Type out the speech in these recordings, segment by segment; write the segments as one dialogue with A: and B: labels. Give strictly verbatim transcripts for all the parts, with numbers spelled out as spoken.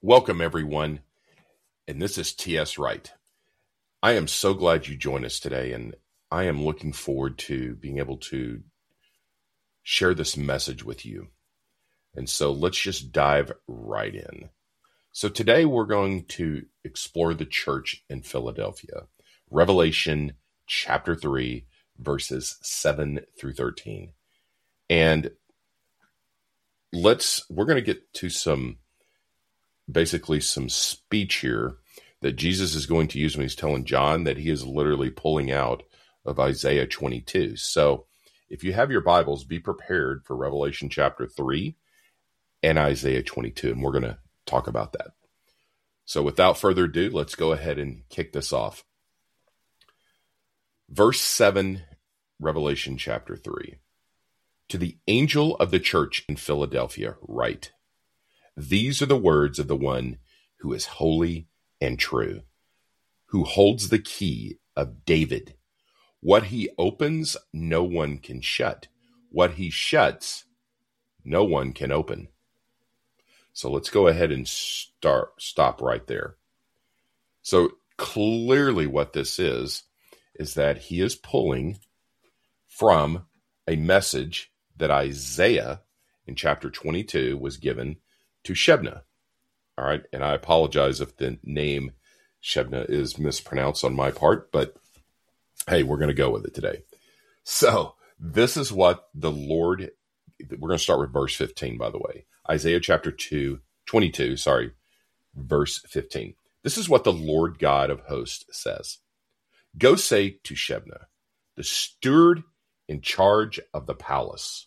A: Welcome, everyone, and this is T S. Wright. I am so glad you joined us today, and I am looking forward to being able to share this message with you. And so let's just dive right in. So today we're going to explore the church in Philadelphia, Revelation chapter three, verses seven through thirteen. And let's, we're going to get to some basically some speech here that Jesus is going to use when he's telling John that he is literally pulling out of Isaiah twenty-two. So if you have your Bibles, be prepared for Revelation chapter three and Isaiah twenty-two, and we're going to talk about that. So without further ado, let's go ahead and kick this off. Verse seven, Revelation chapter three. To the angel of the church in Philadelphia, write, these are the words of the one who is holy and true, who holds the key of David. What he opens, no one can shut. What he shuts, no one can open. So let's go ahead and start, stop right there. So clearly what this is, is that he is pulling from a message that Isaiah in chapter twenty-two was given to Shebna. All right. And I apologize if the name Shebna is mispronounced on my part, but hey, we're going to go with it today. So this is what the Lord, we're going to start with verse fifteen, by the way, Isaiah chapter two, twenty-two, sorry, verse fifteen. This is what the Lord God of hosts says. Go say to Shebna, the steward in charge of the palace.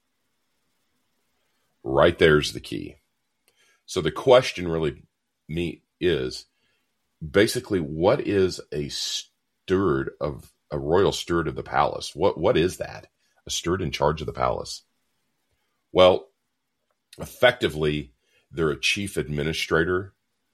A: Right there's the key. So the question really me is basically, what is a steward of a royal steward of the palace? What what is that? A steward in charge of the palace? Well, effectively, they're a chief administrator,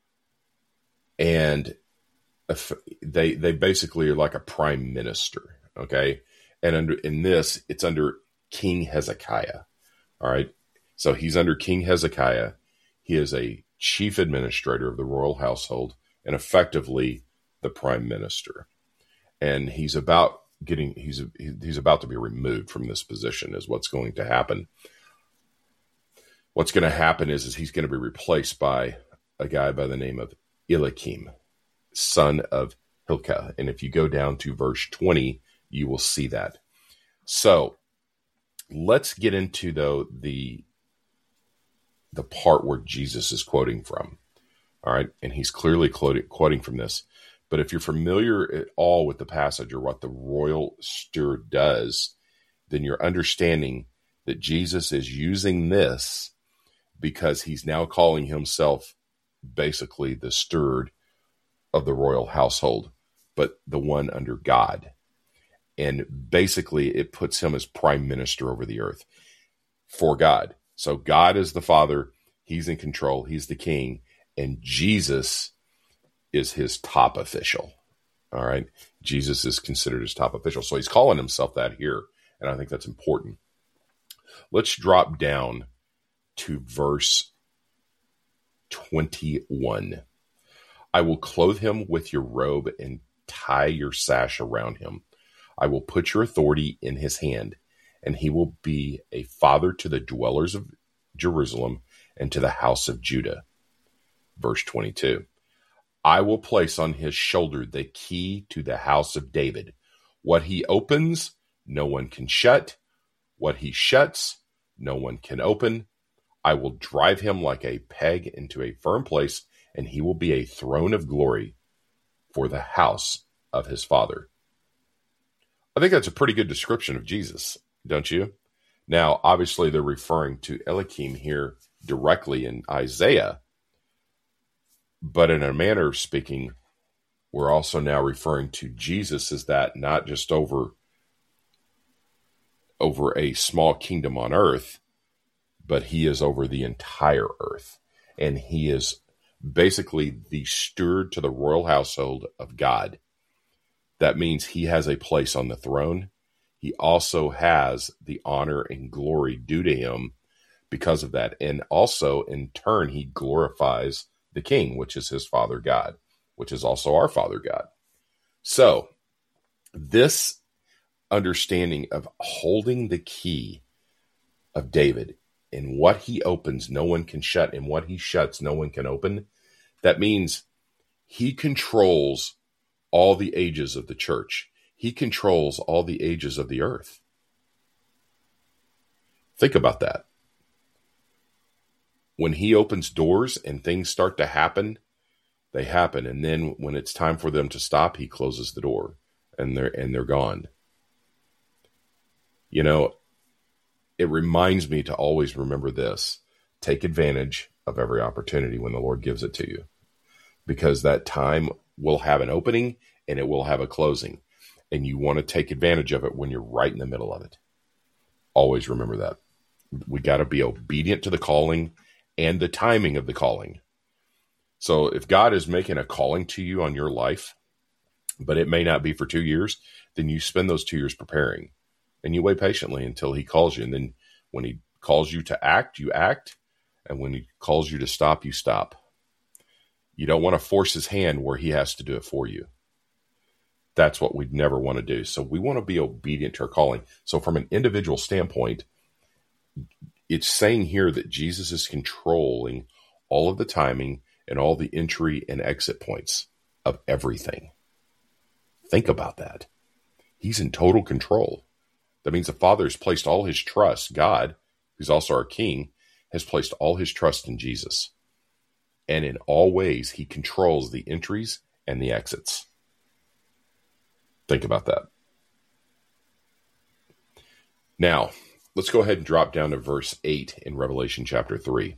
A: and they they basically are like a prime minister. Okay, and under in this, it's under King Hezekiah. All right, so he's under King Hezekiah. He is a chief administrator of the royal household and effectively the prime minister. And he's about getting, he's, he's about to be removed from this position is what's going to happen. What's going to happen is, is he's going to be replaced by a guy by the name of Eliakim, son of Hilkiah. And if you go down to verse twenty, you will see that. So let's get into though the the part where Jesus is quoting from. All right. And he's clearly quoting, quoting from this. But if you're familiar at all with the passage or what the royal steward does, then you're understanding that Jesus is using this because he's now calling himself basically the steward of the royal household, but the one under God. And basically it puts him as prime minister over the earth for God. So God is the Father, he's in control, he's the king, and Jesus is his top official. All right. Jesus is considered his top official. So he's calling himself that here. And I think that's important. Let's drop down to verse twenty-one. I will clothe him with your robe and tie your sash around him. I will put your authority in his hand, and he will be a father to the dwellers of Jerusalem and to the house of Judah. Verse twenty-two. I will place on his shoulder the key to the house of David. What he opens, no one can shut. What he shuts, no one can open. I will drive him like a peg into a firm place, and he will be a throne of glory for the house of his father. I think that's a pretty good description of Jesus, don't you? Now, obviously, they're referring to Eliakim here directly in Isaiah, but in a manner of speaking, we're also now referring to Jesus as that, not just over, over a small kingdom on earth, but he is over the entire earth. And he is basically the steward to the royal household of God. That means he has a place on the throne. He also has the honor and glory due to him because of that. And also, in turn, he glorifies the king, which is his Father God, which is also our Father God. So this understanding of holding the key of David, and what he opens, no one can shut, and what he shuts, no one can open. That means he controls all the ages of the church. He controls all the ages of the earth. Think about that. When he opens doors and things start to happen, they happen. And then when it's time for them to stop, he closes the door and they're, and they're gone. You know, it reminds me to always remember this. Take advantage of every opportunity when the Lord gives it to you, because that time will have an opening and it will have a closing, and you want to take advantage of it when you're right in the middle of it. Always remember that. We got to be obedient to the calling and the timing of the calling. So if God is making a calling to you on your life, but it may not be for two years, then you spend those two years preparing. And you wait patiently until he calls you. And then when he calls you to act, you act. And when he calls you to stop, you stop. You don't want to force his hand where he has to do it for you. That's what we'd never want to do. So we want to be obedient to our calling. So from an individual standpoint, it's saying here that Jesus is controlling all of the timing and all the entry and exit points of everything. Think about that. He's in total control. That means the Father has placed all his trust. God, who's also our King, has placed all his trust in Jesus. And in all ways, he controls the entries and the exits. Think about that. Now, let's go ahead and drop down to verse eight in Revelation chapter three.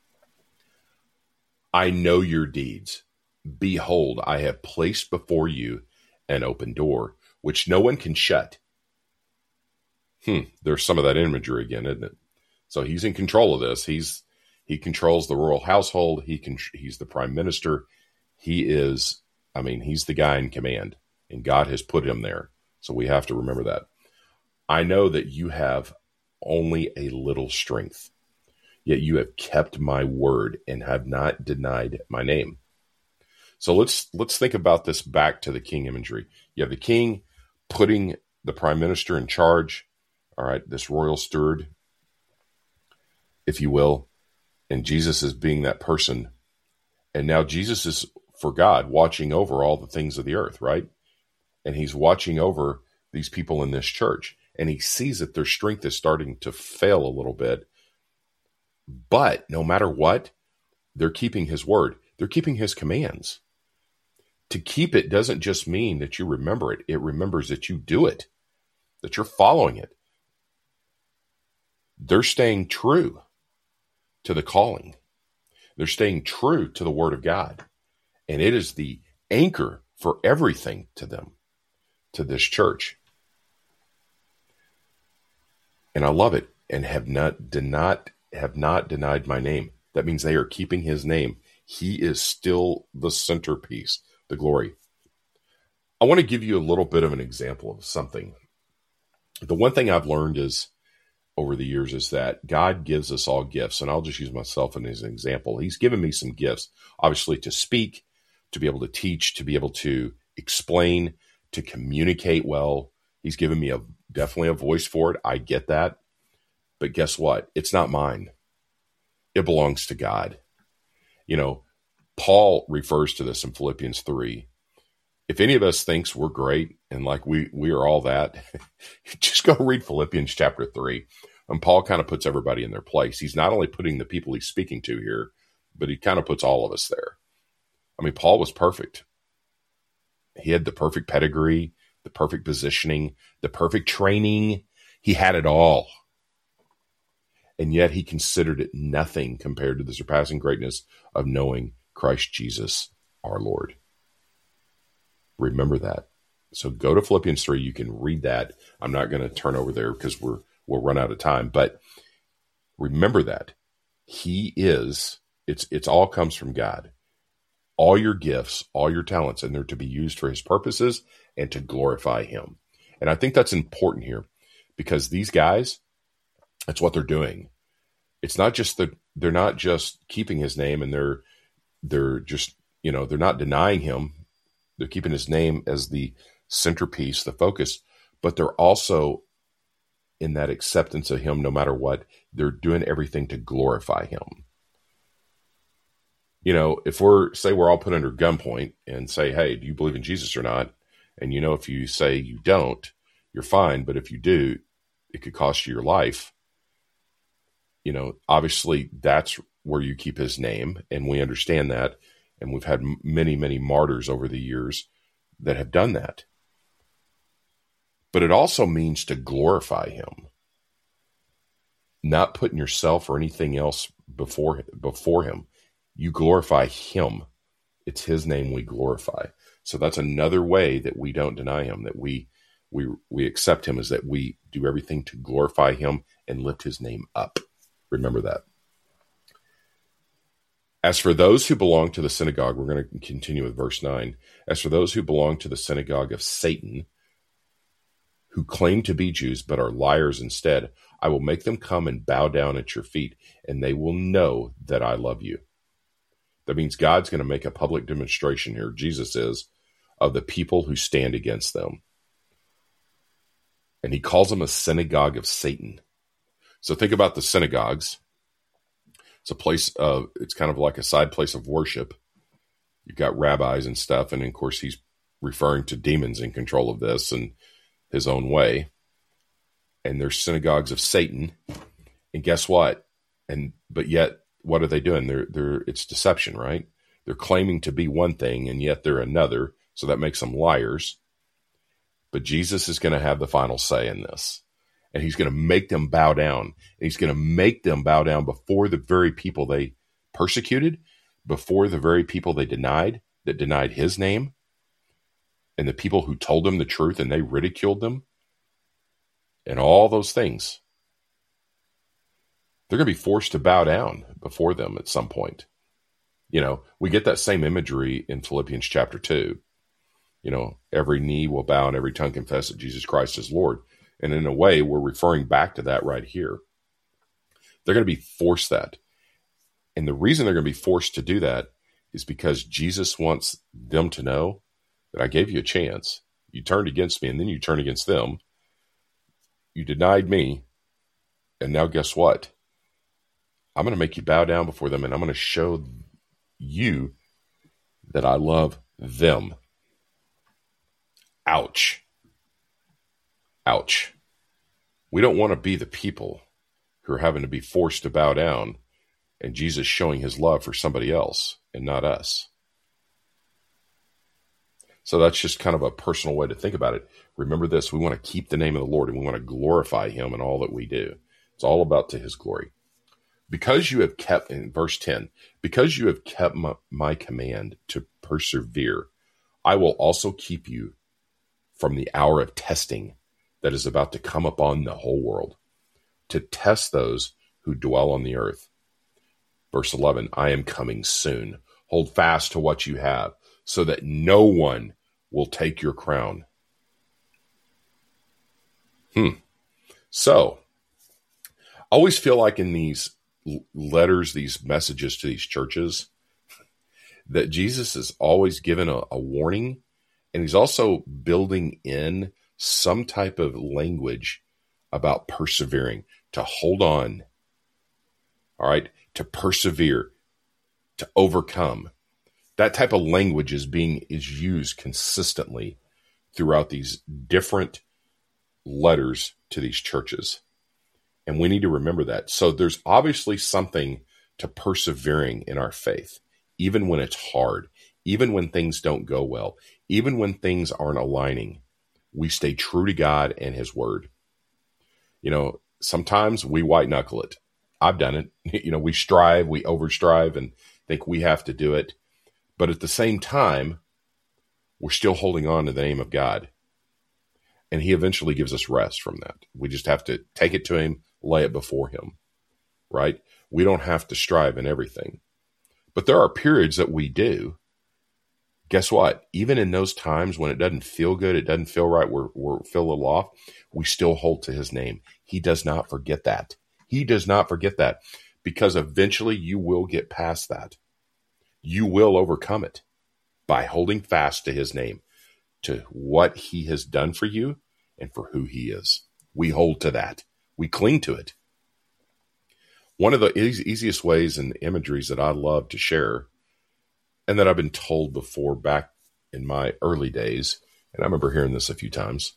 A: I know your deeds. Behold, I have placed before you an open door, which no one can shut. Hmm, there's some of that imagery again, isn't it? So he's in control of this. He's he controls the royal household. He can he's the prime minister. He is, I mean, he's the guy in command, and God has put him there. So we have to remember that. I know that you have only a little strength, yet you have kept my word and have not denied my name. So let's let's think about this back to the king imagery. You have the king putting the prime minister in charge. All right, this royal steward, if you will, and Jesus is being that person. And now Jesus is, for God, watching over all the things of the earth, right? And he's watching over these people in this church. And he sees that their strength is starting to fail a little bit. But no matter what, they're keeping his word. They're keeping his commands. To keep it doesn't just mean that you remember it. It remembers that you do it, that you're following it. They're staying true to the calling. They're staying true to the word of God. And it is the anchor for everything to them, to this church. And I love it. And have not, did not, have not denied my name. That means they are keeping his name. He is still the centerpiece, the glory. I want to give you a little bit of an example of something. The one thing I've learned is, over the years, is that God gives us all gifts. And I'll just use myself as an example. He's given me some gifts, obviously, to speak, to be able to teach, to be able to explain, to communicate well. He's given me a definitely a voice for it. I get that. But guess what? It's not mine. It belongs to God. You know, Paul refers to this in Philippians three. If any of us thinks we're great and like we, we are all that, just go read Philippians chapter three. And Paul kind of puts everybody in their place. He's not only putting the people he's speaking to here, but he kind of puts all of us there. I mean, Paul was perfect. He had the perfect pedigree, the perfect positioning, the perfect training. He had it all. And yet he considered it nothing compared to the surpassing greatness of knowing Christ Jesus, our Lord. Remember that. So go to Philippians three. You can read that. I'm not going to turn over there because we're, we'll run out of time. But remember that. He is, it's, it's all comes from God. All your gifts, all your talents, and they're to be used for his purposes and to glorify him. And I think that's important here because these guys, that's what they're doing. It's not just that they're not just keeping his name and they're they're just, you know, they're not denying him. They're keeping his name as the centerpiece, the focus, but they're also in that acceptance of him no matter what. They're doing everything to glorify him. You know, if we're, say we're all put under gunpoint and say, hey, do you believe in Jesus or not? And you know, if you say you don't, you're fine. But if you do, it could cost you your life. You know, obviously that's where you keep his name. And we understand that. And we've had many, many martyrs over the years that have done that. But it also means to glorify him, not putting yourself or anything else before, before him. You glorify him. It's his name we glorify. So that's another way that we don't deny him, that we we we accept him, is that we do everything to glorify him and lift his name up. Remember that. As for those who belong to the synagogue, we're going to continue with verse nine. As for those who belong to the synagogue of Satan, who claim to be Jews but are liars instead, I will make them come and bow down at your feet, and they will know that I love you. That means God's going to make a public demonstration here, Jesus is, of the people who stand against them. And he calls them a synagogue of Satan. So think about the synagogues. It's a place of, it's kind of like a side place of worship. You've got rabbis and stuff. And of course, he's referring to demons in control of this and his own way. And there's synagogues of Satan. And guess what? And, but yet, what are they doing? They're, they're, it's deception, right? They're claiming to be one thing and yet they're another. So that makes them liars. But Jesus is going to have the final say in this. And he's going to make them bow down. And he's going to make them bow down before the very people they persecuted, before the very people they denied, that denied his name, and the people who told them the truth and they ridiculed them, and all those things. They're going to be forced to bow down before them at some point. You know, we get that same imagery in Philippians chapter two. You know, every knee will bow and every tongue confess that Jesus Christ is Lord. And in a way, we're referring back to that right here. They're going to be forced that. And the reason they're going to be forced to do that is because Jesus wants them to know that I gave you a chance. You turned against me and then you turned against them. You denied me. And now guess what? I'm going to make you bow down before them, and I'm going to show you that I love them. Ouch. Ouch. We don't want to be the people who are having to be forced to bow down, and Jesus showing his love for somebody else and not us. So that's just kind of a personal way to think about it. Remember this, we want to keep the name of the Lord, and we want to glorify him in all that we do. It's all about to his glory. Because you have kept, in verse ten, because you have kept my, my command to persevere, I will also keep you from the hour of testing that is about to come upon the whole world, to test those who dwell on the earth. Verse eleven, I am coming soon. Hold fast to what you have, so that no one will take your crown. Hmm. So, I always feel like in these letters, these messages to these churches, that Jesus is always given a, a warning, and he's also building in some type of language about persevering, to hold on, all right, to persevere, to overcome. That type of language is being is used consistently throughout these different letters to these churches. And we need to remember that. So there's obviously something to persevering in our faith, even when it's hard, even when things don't go well, even when things aren't aligning. We stay true to God and his word. You know, sometimes we white knuckle it. I've done it. You know, we strive, we overstrive and think we have to do it. But at the same time, we're still holding on to the name of God. And he eventually gives us rest from that. We just have to take it to him, lay it before him, right? We don't have to strive in everything. But there are periods that we do. Guess what? Even in those times when it doesn't feel good, it doesn't feel right, we're, we're feel a little off, we still hold to his name. He does not forget that. He does not forget that, because eventually you will get past that. You will overcome it by holding fast to his name, to what he has done for you and for who he is. We hold to that. We cling to it. One of the easy, easiest ways and imageries that I love to share, and that I've been told before back in my early days, and I remember hearing this a few times,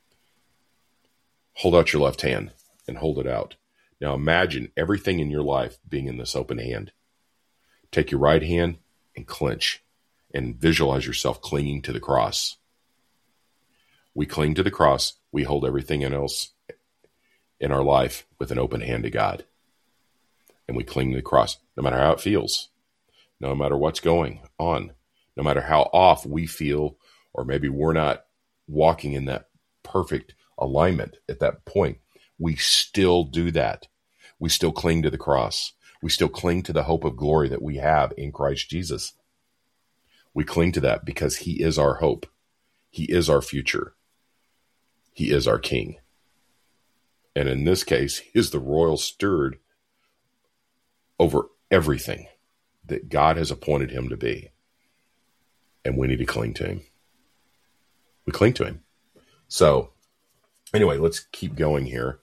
A: hold out your left hand and hold it out. Now imagine everything in your life being in this open hand. Take your right hand and clench and visualize yourself clinging to the cross. We cling to the cross. We hold everything else in our life with an open hand to God. And we cling to the cross, no matter how it feels, no matter what's going on, no matter how off we feel, or maybe we're not walking in that perfect alignment at that point. We still do that. We still cling to the cross. We still cling to the hope of glory that we have in Christ Jesus. We cling to that because he is our hope. He is our future. He is our king. And in this case, he is the royal steward over everything that God has appointed him to be. And we need to cling to him. We cling to him. So anyway, let's keep going here.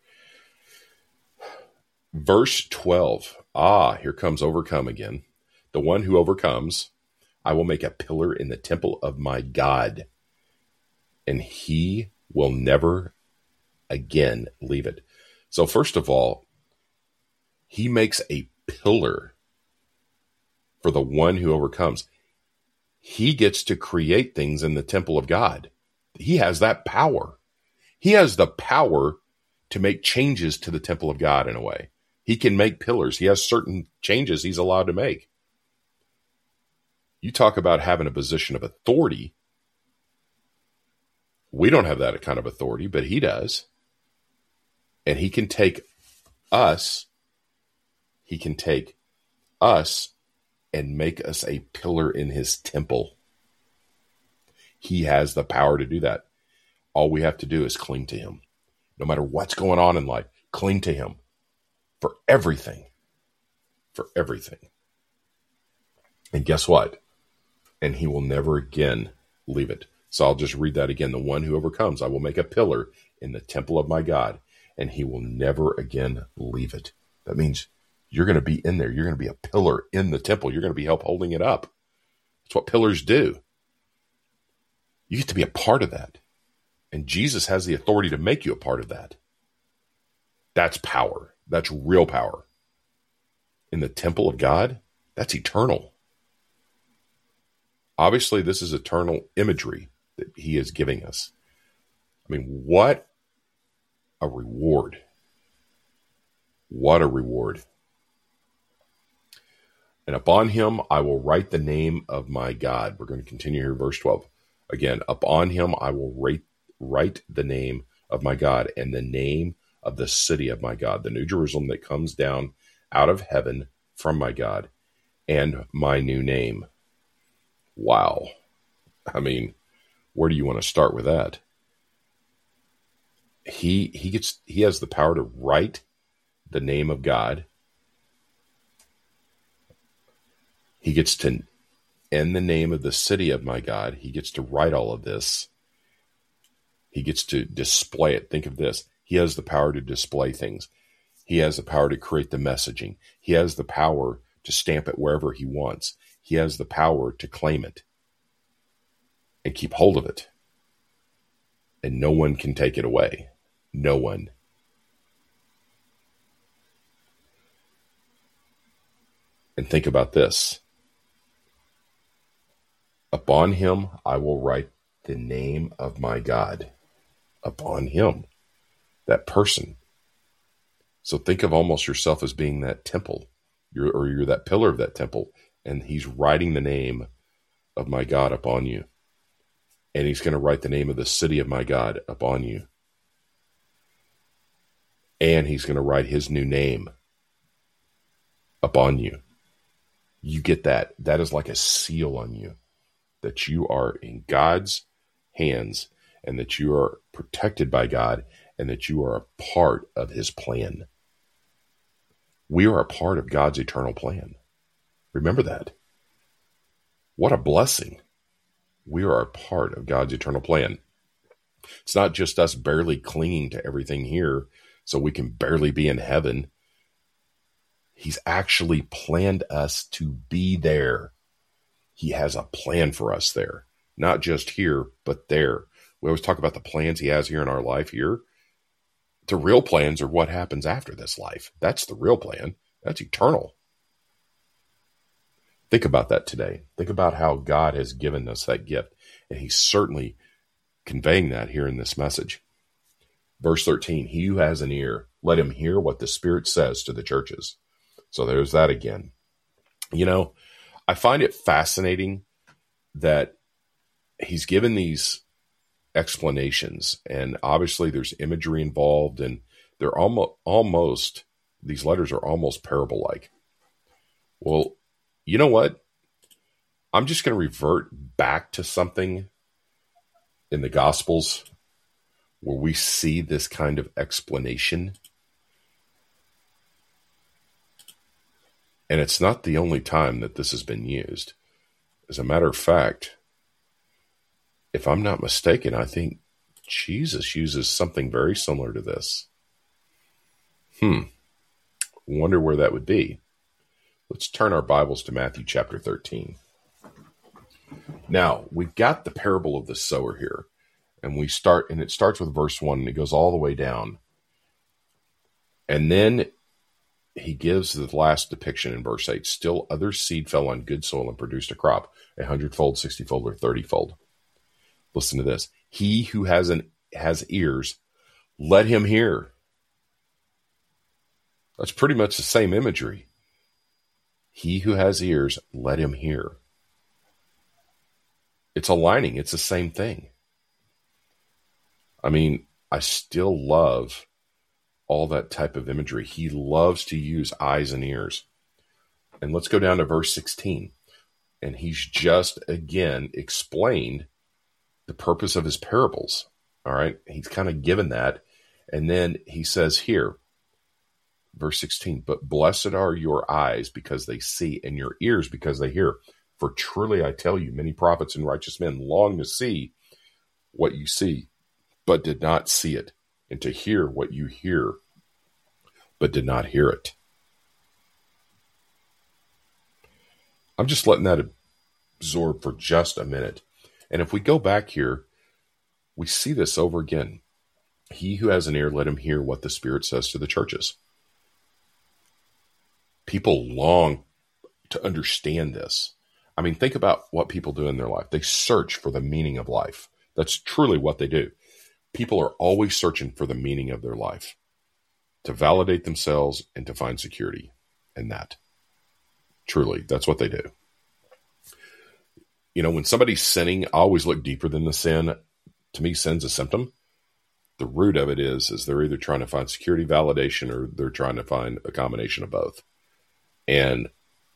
A: Verse twelve. Ah, here comes overcome again. The one who overcomes, I will make a pillar in the temple of my God, and he will never again leave it. So first of all, he makes a pillar for the one who overcomes. He gets to create things in the temple of God. He has that power. He has the power to make changes to the temple of God in a way. He can make pillars. He has certain changes he's allowed to make. You talk about having a position of authority. We don't have that kind of authority, but he does. And he can take us, he can take us and make us a pillar in his temple. He has the power to do that. All we have to do is cling to him. No matter what's going on in life, cling to him for everything. For everything. And guess what? And he will never again leave it. So I'll just read that again. The one who overcomes, I will make a pillar in the temple of my God, and he will never again leave it. That means you're going to be in there. You're going to be a pillar in the temple. You're going to be help holding it up. That's what pillars do. You get to be a part of that. And Jesus has the authority to make you a part of that. That's power. That's real power. In the temple of God, that's eternal. Obviously, this is eternal imagery that he is giving us. I mean, what a reward. What a reward. And upon him I will write the name of my God. We're going to continue here, verse twelve. Again, upon him I will write, write the name of my God and the name of the city of my God, the New Jerusalem that comes down out of heaven from my God, and my new name. Wow. I mean, where do you want to start with that? He he gets he has the power to write the name of God. He gets to end the name of the city of my God. He gets to write all of this. He gets to display it. Think of this. He has the power to display things. He has the power to create the messaging. He has the power to stamp it wherever he wants. He has the power to claim it and keep hold of it. And no one can take it away. No one. And think about this. Upon him I will write the name of my God. Upon him. That person. So think of almost yourself as being that temple. You're, or you're that pillar of that temple. And he's writing the name of my God upon you. And he's going to write the name of the city of my God upon you. And he's going to write his new name upon you. You get that. That is like a seal on you. That you are in God's hands and that you are protected by God and that you are a part of his plan. We are a part of God's eternal plan. Remember that. What a blessing. We are a part of God's eternal plan. It's not just us barely clinging to everything here so we can barely be in heaven. He's actually planned us to be there. He has a plan for us there, not just here, but there. We always talk about the plans he has here in our life here. The real plans are what happens after this life. That's the real plan. That's eternal. Think about that today. Think about how God has given us that gift. And he's certainly conveying that here in this message. Verse thirteen, he who has an ear, let him hear what the Spirit says to the churches. So there's that again. You know, I find it fascinating that he's given these explanations, and obviously there's imagery involved, and they're almost, almost, these letters are almost parable-like. Well, you know what? I'm just going to revert back to something in the Gospels where we see this kind of explanation. And it's not the only time that this has been used. As a matter of fact, if I'm not mistaken, I think Jesus uses something very similar to this. Hmm. Wonder where that would be. Let's turn our Bibles to Matthew chapter thirteen. Now, we've got the parable of the sower here. And we start, and it starts with verse one, and it goes all the way down. And then he gives the last depiction in verse eight. Still other seed fell on good soil and produced a crop, a hundredfold, sixtyfold, or thirtyfold. Listen to this. He who has an has ears, let him hear. That's pretty much the same imagery. He who has ears, let him hear. It's aligning. It's the same thing. I mean, I still love all that type of imagery. He loves to use eyes and ears. And let's go down to verse sixteen. And he's just, again, explained the purpose of his parables. All right. He's kind of given that. And then he says here, verse sixteen, but blessed are your eyes because they see, and your ears because they hear. For truly I tell you, many prophets and righteous men long to see what you see, but did not see it, and to hear what you hear, but did not hear it. I'm just letting that absorb for just a minute. And if we go back here, we see this over again. He who has an ear, let him hear what the Spirit says to the churches. People long to understand this. I mean, think about what people do in their life. They search for the meaning of life. That's truly what they do. People are always searching for the meaning of their life, to validate themselves and to find security in that. Truly, that's what they do. You know, when somebody's sinning, I always look deeper than the sin. To me, sin's a symptom. The root of it is, is they're either trying to find security, validation, or they're trying to find a combination of both. And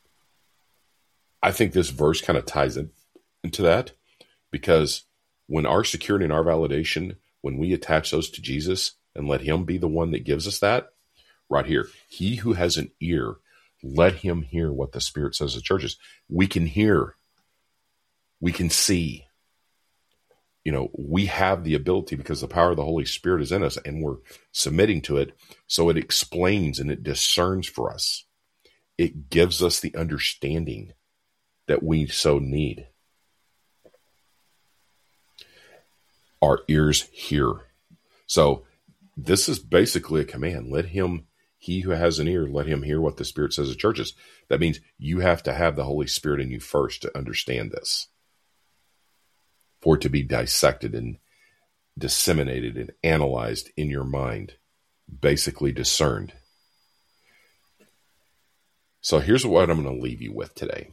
A: I think this verse kind of ties in, into that, because when our security and our validation, when we attach those to Jesus and let him be the one that gives us that, right here, he who has an ear, let him hear what the Spirit says to churches. We can hear. We can see. You know, we have the ability because the power of the Holy Spirit is in us and we're submitting to it. So it explains and it discerns for us. It gives us the understanding that we so need. Our ears hear. So this is basically a command. Let him, he who has an ear, let him hear what the Spirit says to churches. That means you have to have the Holy Spirit in you first to understand this, for it to be dissected and disseminated and analyzed in your mind, basically discerned. So here's what I'm going to leave you with today.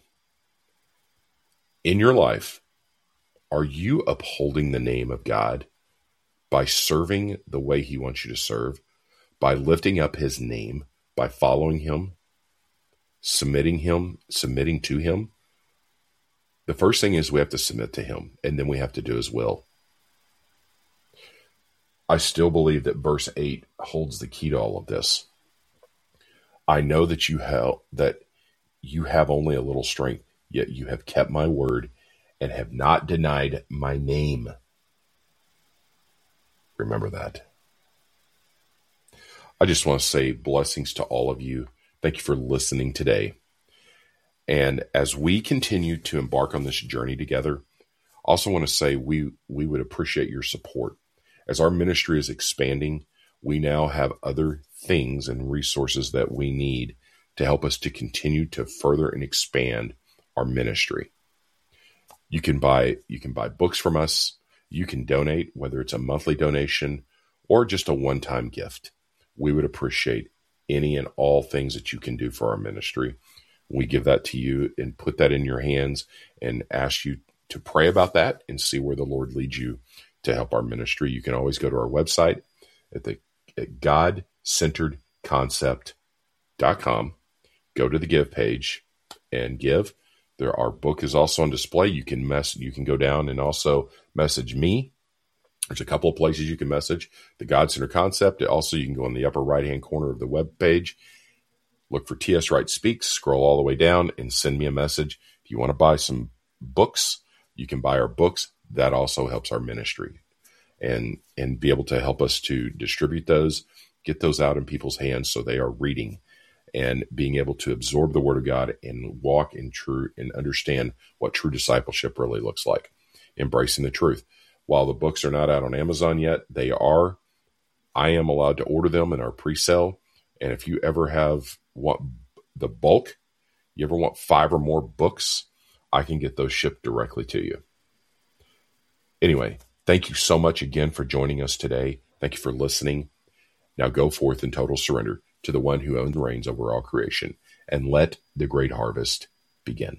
A: In your life, are you upholding the name of God by serving the way he wants you to serve, by lifting up his name, by following him, submitting him, submitting to him? The first thing is we have to submit to him, and then we have to do his will. I still believe that verse eight holds the key to all of this. I know that you have, that you have only a little strength. yet you have kept my word and have not denied my name. Remember that. I just want to say blessings to all of you. Thank you for listening today. And as we continue to embark on this journey together, I also want to say we, we would appreciate your support. As our ministry is expanding, we now have other things and resources that we need to help us to continue to further and expand our ministry. You can buy, you can buy books from us. You can donate, whether it's a monthly donation or just a one-time gift. We would appreciate any and all things that you can do for our ministry. We give that to you and put that in your hands and ask you to pray about that and see where the Lord leads you to help our ministry. You can always go to our website at the at god centered concept dot com. Go to the give page and give. There, our book is also on display. You can mess. You can go down and also message me. There's a couple of places you can message the God Centered Concept. Also, you can go in the upper right-hand corner of the web page, look for T S. Wright Speaks, scroll all the way down, and send me a message. If you want to buy some books, you can buy our books. That also helps our ministry and, and be able to help us to distribute those, get those out in people's hands so they are reading and being able to absorb the Word of God and walk in true and understand what true discipleship really looks like, embracing the truth. While the books are not out on Amazon yet, they are. I am allowed to order them in our pre-sale. And if you ever have want the bulk, you ever want five or more books, I can get those shipped directly to you. Anyway, thank you so much again for joining us today. Thank you for listening. Now go forth in total surrender to the one who owns and reigns over all creation, and let the great harvest begin.